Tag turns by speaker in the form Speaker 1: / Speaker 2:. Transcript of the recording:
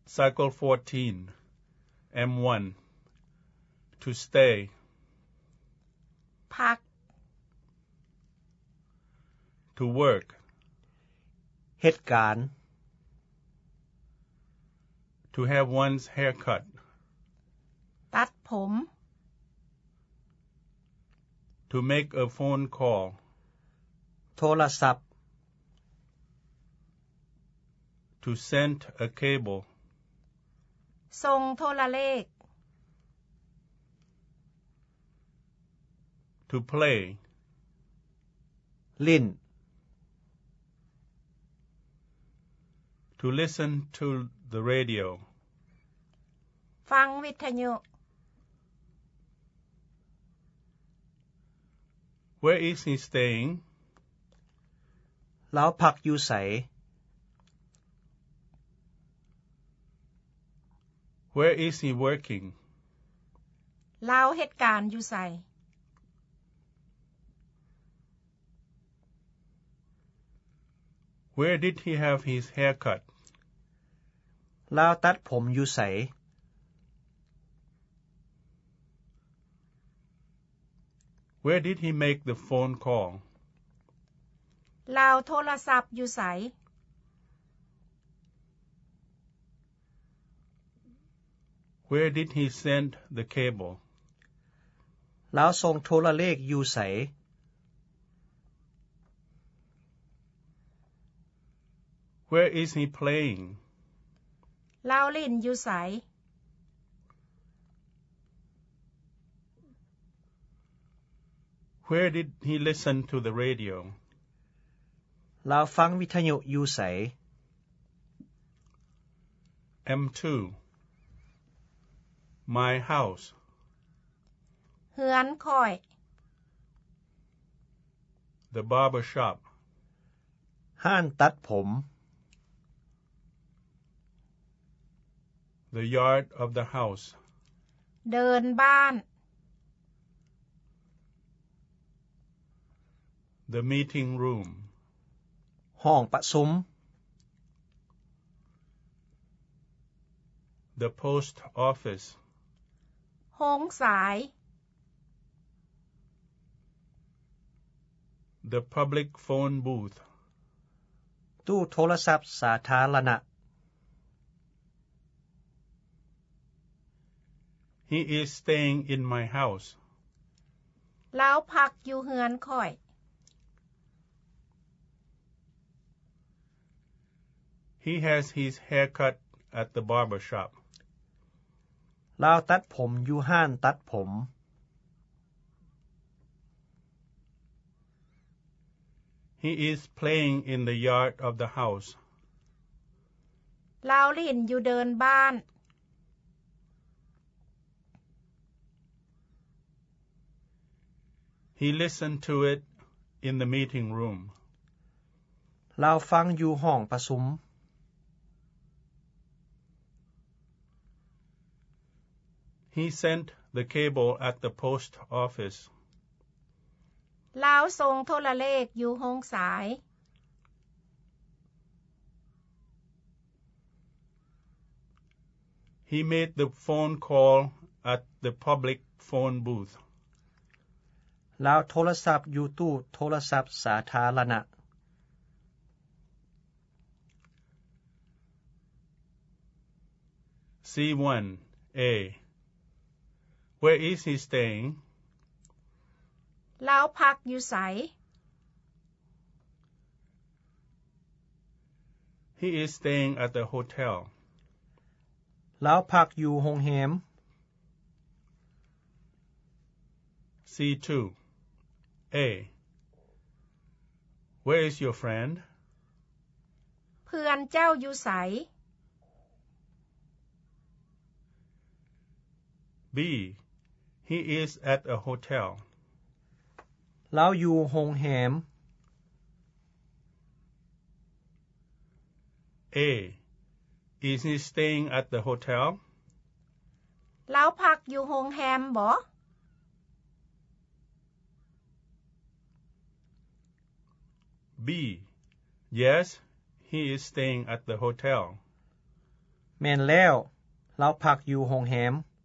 Speaker 1: Cycle 14, M1. To stay.
Speaker 2: พัก
Speaker 1: To work.
Speaker 3: เหตุการณ์
Speaker 1: To have one's hair cut.
Speaker 2: ตัดผม
Speaker 1: To make a phone call.
Speaker 3: โทรศัพท์
Speaker 1: To send a cable.
Speaker 2: ส่งโทรเลข
Speaker 1: To play.
Speaker 3: ลิ้น
Speaker 1: To listen to the radio.
Speaker 2: ฟังวิทยุ
Speaker 1: Where is he staying?
Speaker 3: แล้วพักอยู่ไส
Speaker 1: Where is he working?
Speaker 2: ลาวเหตุการณ์อยู่ไส
Speaker 1: Where did he have his hair cut?
Speaker 3: แล้วตัดผมอยู่ไส
Speaker 1: Where did he make the phone call?
Speaker 2: ลาวโทรศัพท์อยู่ไส
Speaker 1: Where did he send the cable?
Speaker 3: แล้วส่งโทรเลขอยู่ไส
Speaker 1: Where is he playing?
Speaker 2: ลาวลิ้นอยู่ไส
Speaker 1: Where did he listen to the radio?
Speaker 3: แล้วฟังวิทยุอยู่ไส
Speaker 1: M2. My house.
Speaker 2: เฮือนค่อย
Speaker 1: The barber shop.
Speaker 3: ห้านตัดผม
Speaker 1: The yard of the house.
Speaker 2: เดินบ้าน
Speaker 1: The meeting room.
Speaker 3: ห้องประชุม
Speaker 1: The post office.
Speaker 2: โฮงสาย
Speaker 1: The public phone booth.
Speaker 3: ตู้โทรศัพท์สาธารณะ
Speaker 1: He is staying in my house.
Speaker 2: ลาวพักอยู่เฮือนค่อย
Speaker 1: He has his hair cut at the barber shop.
Speaker 3: แล้วตัดผมอยู่ห้านตัดผม
Speaker 1: He is playing in the yard of the house.
Speaker 2: ลาวลิ้นอยู่เดินบ้าน
Speaker 1: He listened to it in the meeting room.
Speaker 3: แล้วฟังอยู่ห้องประชุม
Speaker 1: He sent the cable at the post office.
Speaker 2: ลาวส่งโทรเลขอยู่โฮงสาย
Speaker 1: He made the phone call at the public phone booth.
Speaker 3: แล้วโทรศัพท์อยู่ตู้โทรศัพท์สาธารณะ
Speaker 1: C1. A. Where is he staying?
Speaker 2: ลาวพักอยู่ไส
Speaker 1: He is staying at the hotel.
Speaker 3: แล้วพักอยู่โรงแรม
Speaker 1: C2. A. Where is your friend?
Speaker 2: เพื่อนเจ้าอยู่ไส
Speaker 1: B. He is at a hotel.
Speaker 3: แล้วอยู่โรงแรม
Speaker 1: A. Is he staying at the hotel?
Speaker 2: ลาวพักอยู่โรงแรมบ่
Speaker 1: B. Yes, he is staying at the hotel.
Speaker 3: แม่นแล้วเราพักอยู่โรงแรม